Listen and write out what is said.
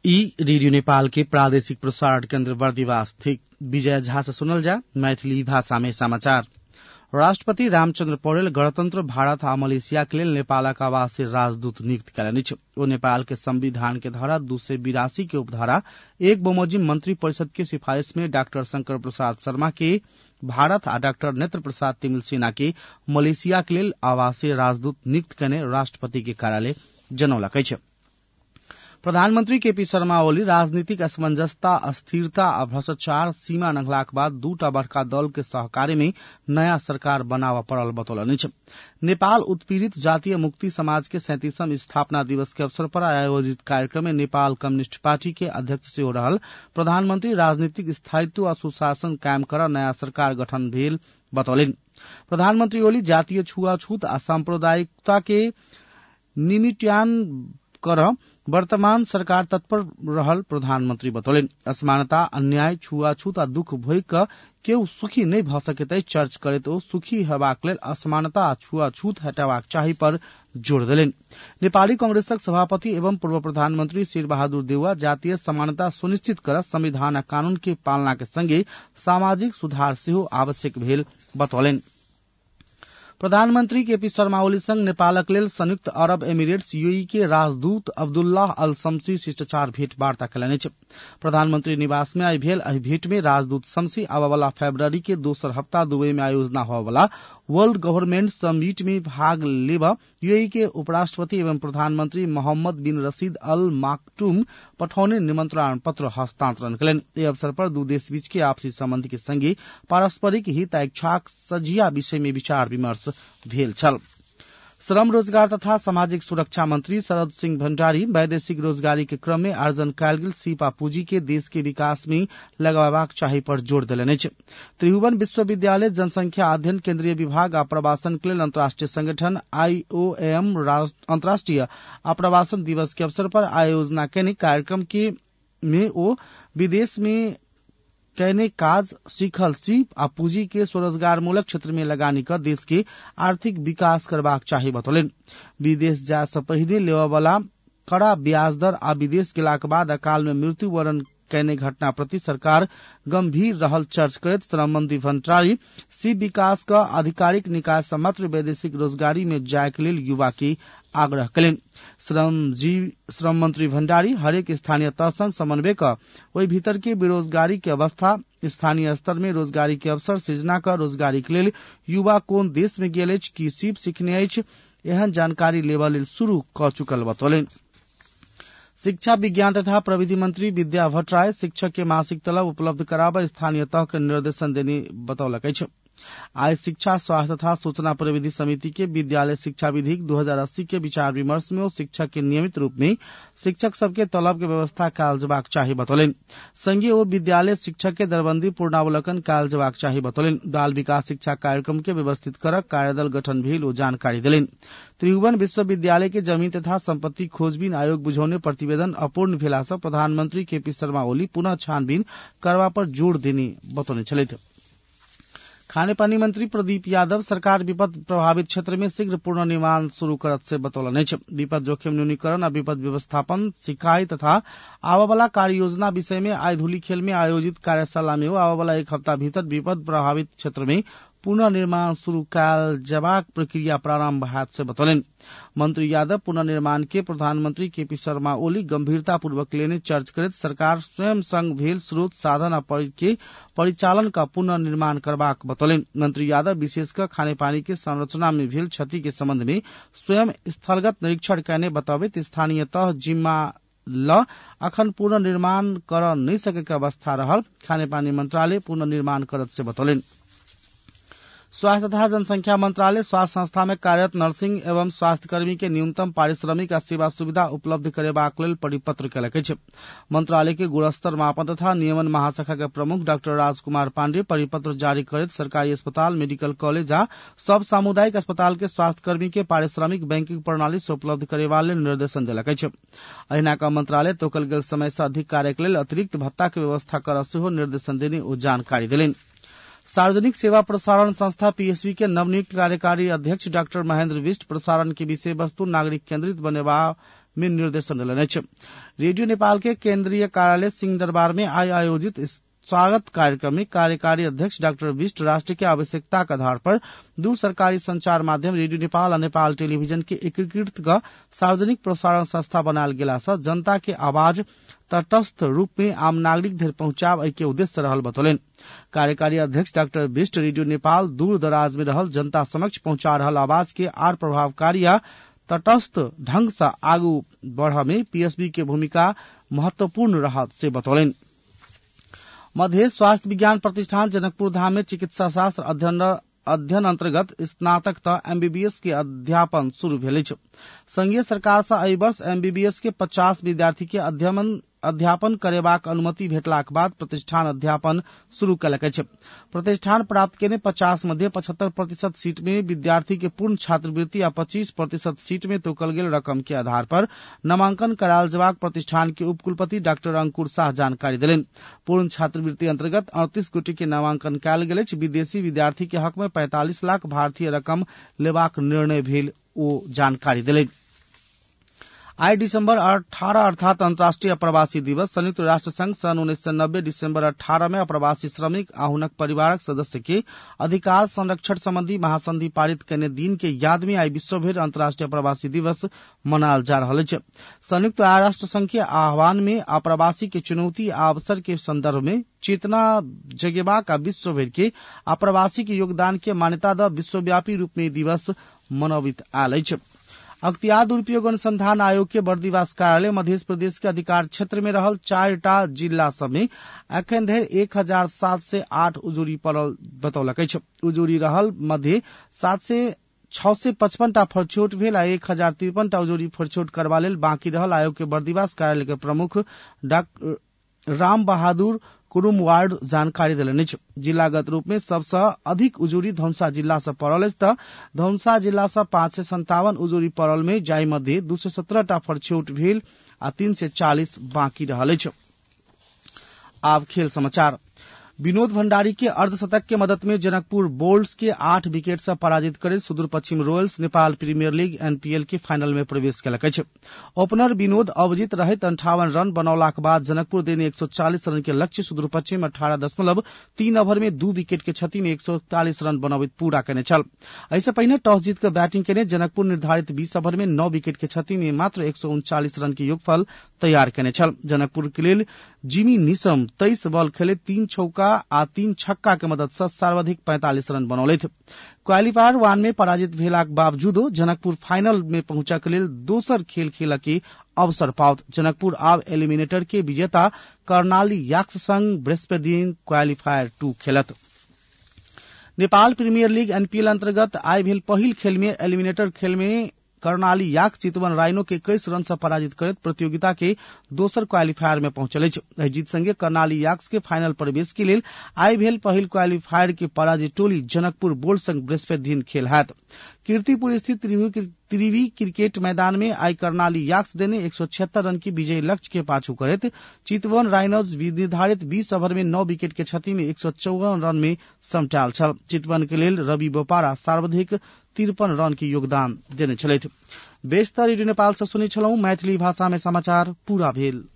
ई रेडियो नेपाल के प्रादेशिक प्रसारण केन्द्र बर्दिवास स्थित विजय झा से सुनल जा मैथिली भाषा में समाचार। राष्ट्रपति रामचन्द्र पौडेल गणतन्त्र भारत आ मलेशिया के लेल नेपालक आवासीय राजदूत नियुक्त कयलनि अछि। ओ नेपाल के संविधान के धारा 282 के उपधारा 1 बमोजिम मंत्री परिषद के सिफारिश में डाक्टर शंकर प्रसाद शर्मा के भारत आ डाक्टर नेत्र प्रसाद तिमिल सेना के मलेशिया के लेल आवासीय राजदूत नियुक्त कयने राष्ट्रपति के कार्यालय जनौलक अछि। प्रधानमंत्री केपी शर्मा ओली राजनीतिक असमंजसता, अस्थिरता आ भ्रष्टाचार सीमा नंघलाक बाद 2टा बड़का दल के सहकारी में नया सरकार बनावा पड़ल बतौलनि अछि। नेपाल उत्पीड़ित जातीय मुक्ति समाज के 37वां स्थापना दिवस के अवसर पर आयोजित कार्यक्रम में नेपाल कम्युनिस्ट पार्टी के अध्यक्ष सेहो रहल प्रधानमंत्री राजनीतिक स्थायित्व आ सुशासन कायम कर नया सरकार गठन भेल बतौलनि। प्रधानमंत्री ओली जातीय छुआछूत आ सांप्रदायिकता के निमिट्यान कर वर्तमान सरकार तत्पर रहल प्रधानमंत्री बतौलनि। असमानता, अन्याय, छुआछूत आ दुख भोग क केओ सुखी नहीं भ सकैत अछि। चर्च करैत ओ सुखी हेबाक लेल असमानता आ छुआछूत हटेबाक चाही पर जोर देलनि। नेपाली कांग्रेसक सभापति एवं पूर्व प्रधानमंत्री शेर बहादुर देउवा जातीय समानता सुनिश्चित कर संविधान आ कानून के पालना के संगे सामाजिक सुधार सेहो आवश्यक भेल बतौलनि। प्रधानमंत्री केपी शर्मा ओली संग नेपालक लेल संयुक्त अरब एमिरेट्स यूएई के राजदूत अब्दुल्लाह अल शम्सी शिष्टाचार भेंटवार्ता कयलनि अछि। प्रधानमंत्री निवास में आई भेल एहि भेंट में राजदूत शम्सी आबयवला फरवरी के दोसर हफ्ता दुबई में आयोजना होबयवला वर्ल्ड गवर्नमेंट समिट में भाग लेब यूएई के उपराष्ट्रपति एवं प्रधानमंत्री मोहम्मद बिन रशीद अल माक्टूम पठौने निमंत्रण पत्र हस्तांतरण कयलनि। एहि अवसर पर दू देश बीच के आपसी संबंध के संगे पारस्परिक हित आ इच्छाक सझिया विषय में विचार विमर्श भेल छल। श्रम, रोजगार तथा सामाजिक सुरक्षा मंत्री शरद सिंह भण्डारी वैदेशिक रोजगारी के क्रम में अर्जन कयल गेल सीप आ पूंजी के देश के विकास में लगाबबाक चाही पर जोर देलनि अछि। त्रिभुवन विश्वविद्यालय जनसंख्या अध्ययन केन्द्रीय विभाग आ प्रवासन के लेल अंतर्राष्ट्रीय संगठन IOM अंतर्राष्ट्रीय आप्रवासन दिवस के अवसर पर आयोजना कयने कार्यक्रम के में ओ विदेश में कैने काज सीखल सीप आ पूंजी के स्वरोजगार मूलक क्षेत्र में लगानी कर देश के आर्थिक विकास करबाक चाही बतौलनि। विदेश जाय से पहिने लेबयवला कड़ा ब्याज दर आ विदेश गेलाक बाद अकाल में मृत्यु वरण कैने घटना प्रति सरकार गंभीर रहल चर्च करैत श्रम मंत्री भण्डारी सीप विकास का आधिकारिक निकाय से मात्र वैदेशिक रोजगारी में जाय के लेल युवा के आग्रह कयलनि। श्रम मंत्री भण्डारी हरेक स्थानीय तह संग समन्वय क ओहि भीतर के बेरोजगारी के अवस्था, स्थानीय स्तर में रोजगारी के अवसर सृजना कर रोजगारी के लेल युवा कोन देश में गेल अछि, की सीप सीखने अछि, एहन जानकारी लेबा लेल शुरू क चुकल बतौलनि। शिक्षा, विज्ञान तथा प्रविधि मंत्री विद्या भट्टराय शिक्षक के मासिक तलब उपलब्ध कराबा स्थानीय तह के निर्देशन देने बतौलक अछि। आज शिक्षा, स्वास्थ्य तथा सूचना प्रविधि समिति के विद्यालय शिक्षा विधि 2080 के विचार विमर्श में शिक्षक के नियमित रूप में शिक्षक सबके तलब के व्यवस्था कयल जबाक चाही बतौलनि। संगे ओ विद्यालय शिक्षक के दरबंदी पूर्णावलोकन कयल जबाक चाही बतौलनि। बाल विकास शिक्षा कार्यक्रम के व्यवस्थित कर कार्यदल गठन भेल ओ जानकारी देलनि। त्रिभुवन विश्वविद्यालय के जमीन तथा संपत्ति खोजबीन आयोग बुझौने प्रतिवेदन अपूर्ण भेला से प्रधानमंत्री केपी शर्मा ओली पुनः छानबीन करबा पर जोर देने बतौने छलथि। खानेपानी मंत्री प्रदीप यादव सरकार विपद प्रभावित क्षेत्र में शीघ्र पुनर्निर्माण शुरू करत से बतौलन अछि। विपद जोखिम न्यूनीकरण आ विपद व्यवस्थापन, सिकाई तथा आबयवला कार्य योजना विषय में आई धूलीखेल में आयोजित कार्यशाला में आबयवला एक हफ्ता भीतर विपद प्रभावित क्षेत्र में पुनर्निर्माण शुरू कयल जबाक प्रक्रिया प्रारंभ हैत से बतौलनि। मंत्री यादव पुनर्निर्माण के प्रधानमंत्री केपी शर्मा ओली गंभीरतापूर्वक लेने चर्च करैत सरकार स्वयं संग भेल स्रोत साधन आ के परिचालन का पुनर्निर्माण करबाक बतौलनि। मंत्री यादव विशेषकर खानेपानी के संरचना में भेल क्षति के संबंध में स्वयं स्थलगत निरीक्षण करने बताबैत स्थानीय तह जिम्मा ल अखन पुनर्निर्माण कर नहीं सके के अवस्था रहल खानेपानी मंत्रालय पुनर्निर्माण करत से बतौलनि। स्वास्थ्य तथा जनसंख्या मंत्रालय स्वास्थ्य संस्था में कार्यरत नर्सिंग एवं स्वास्थ्यकर्मी के न्यूनतम पारिश्रमिक आ सेवा सुविधा उपलब्ध करेबाक लेल परिपत्र कयलक अछि। मंत्रालय के गुणस्तर मापन तथा नियमन महाशाखा के प्रमुख डॉक्टर राजकुमार पांडे परिपत्र जारी करैत सरकारी अस्पताल, मेडिकल कॉलेज आ सब सामुदायिक अस्पताल के स्वास्थ्यकर्मी के पारिश्रमिक बैंकिंग प्रणाली से उपलब्ध करेबा लेल निर्देशन देलक अछि। अहिना का मंत्रालय तोकल गेल समय से अधिक कार्य के लेल अतिरिक्त भत्ता के व्यवस्था करऽ सेहो निर्देशन देने ओ जानकारी देलनि। सार्वजनिक सेवा प्रसारण संस्था पीएसबी के नवनियुक्त कार्यकारी अध्यक्ष डॉक्टर महेंद्र बिष्ट प्रसारण की विषय वस्तु नागरिक केंद्रित बनेबा में निर्देशन देलनि अछि। रेडियो नेपाल के केन्द्रीय कार्यालय सिंहदरबार में आयोजित स्वागत कार्यक्रम में कार्यकारी अध्यक्ष डाक्टर बिष्ट राष्ट्र के आवश्यकता के आधार पर 2 सरकारी संचार माध्यम रेडियो नेपाल और नेपाल टेलीविजन के एकीकृत सार्वजनिक प्रसारण संस्था बनाल गेला से जनता के आवाज तटस्थ रूप में आम नागरिक धरि पहुंचाव के उद्देश्य रहल बतौलन। कार्यकारी अध्यक्ष डाक्टर बिष्ट रेडियो नेपाल दूर दराज में रहल जनता समक्ष पहुंचा रहल आवाज के आर प्रभावकारी या तटस्थ ढंग से आगू बढ़ में पीएसबी के भूमिका महत्वपूर्ण रहत से बतौलन। मध्य स्वास्थ्य विज्ञान प्रतिष्ठान जनकपुर धाम में चिकित्सा शास्त्र अध्ययन अंतर्गत स्नातक तक एमबीबीएस के अध्यापन शुरू भेल अछि। संघीय सरकार से एहि वर्ष एमबीबीएस के 50 विद्यार्थी के अध्यापन करेबाक अनुमति भेटलाक बाद प्रतिष्ठान अध्यापन शुरू कयलक अछि। प्रतिष्ठान प्राप्त केने 50 मध्ये 75% सीट में विद्यार्थी के पूर्ण छात्रवृत्ति आ 25% सीट में तोकल गेल रकम के आधार पर नामांकन करायल जबाक प्रतिष्ठान के उपकुलपति डाक्टर अंकुर शाह जानकारी देलनि। पूर्ण छात्रवृत्ति अंतर्गत 38 गोटी के नामांकन कयल गेल अछि। विदेशी विद्यार्थी के हक में 45 लाख भारतीय रकम लेबाक निर्णय भेल ओ जानकारी देलनि। आई दिसंबर 18 अर्थात अंतर्राष्ट्रीय अप्रवासी दिवस संयुक्त राष्ट्र संघ सन 1990 दिसंबर 18 में अप्रवासी श्रमिक आ हुनक परिवारक सदस्य के अधिकार संरक्षण संबंधी महासंधि पारित करने दिन के याद में आई विश्वभर अंतर्राष्ट्रीय अप्रवासी दिवस मनाल जा रहा है। संयुक्त राष्ट्र संघ के आह्वान में अप्रवासी के चुनौती आ अवसर के संदर्भ में चेतना जगेबा का विश्वभर के अप्रवासी के योगदान के मान्यता द विश्वव्यापी रूप में दिवस मनावित आयल अछि। अख्तियार दुरुपयोग अनुसंधान आयोग के बर्दिवास कार्यालय मध्य प्रदेश के अधिकार क्षेत्र में रहल 4टा जिला सब में अखन धरि 1708 उजूरी पड़ल बतौलक अछि। उजूरी रहल मध्य 655 टा फरछोट भेल आ 1053 टा उजूरी फरछोट करबा लेल बाकी रहल। आयोग के बर्दिवास कार्यालय के प्रमुख डॉक्टर राम बहादुर कुरुम वार्ड जानकारी देलनि अछि। जिलागत रूप में सबसे अधिक उजूरी धौमसा जिला से पड़ल अछि त धौमसा जिला से 557 उजूरी पड़ल में जाहि मध्ये 217 टा फरछोट भेल आ 340 बाकी रहल अछि। आब खेल समाचार। विनोद भण्डारी के अर्धशतक के मदद में जनकपुर बोल्ट्स के 8 विकेट से पराजित कर Sudur Paschim royals Nepal premier league NPL के फाइनल में प्रवेश कयलक अछि। ओपनर विनोद अवजित रहित 58 रन बनौलाक बाद जनकपुर देने 140 रन के लक्ष्य सुदूर पश्चिम 18.3 ओवर में 2 विकेट के क्षति में 141 रन बनावित पूरा कयने छल। ऐसे पहिने टॉस जीत कर बैटिंग केने जनकपुर निर्धारित 20 ओवर में 9 विकेट के क्षति में मात्र 139 रन के योगफल तैयार कयने छल। जनकपुर के लेल जिमी निशम 23 बॉल खेले 3 चौका आ 3 छक्का के मदद से सर्वाधिक 45 रन बनौले थे। क्वालिफायर 1 में पराजित भेलाक बावजूदो जनकपुर फाइनल में पहुंचा के लेल दोसर खेल खेल के अवसर पाओत। जनकपुर आब एलिमिनेटर के विजेता कर्णाली याक्स संग बृहस्पति दिन क्वालिफायर 2 खेलत। नेपाल प्रीमियर लीग एनपीएल अंतर्गत आई भेल पहिल खेल में एलिमिनेटर खेल में कर्णाली याक्स चितवन राइनो के 21 रन से पराजित करत प्रतियोगिता के दोसर क्वालिफायर में पहुंचल अछि। जीत संगे कर्णाली याक्स के फाइनल प्रवेश के लेल आई भेल पहिल क्वालिफायर के पराजित टोली जनकपुर बोल्ट संग बृहस्पति दिन खेल हैत। कीर्तिपुर स्थित त्रिवी क्रिकेट मैदान में आई कर्णाली याक्स देने 176 रन की विजयी लक्ष्य के पाछू करत चितवन राइनोज निर्धारित 20 ओवर में 9 विकेट के क्षति में 154 रन में समटाल छल। चितवन के लेल रवि बोपारा सर्वाधिक 53 रन के योगदान देने छलथि। बेस्तर रेडियो नेपाल से सुनै छलौं। मैथिली भाषा में समाचार पूरा भेल।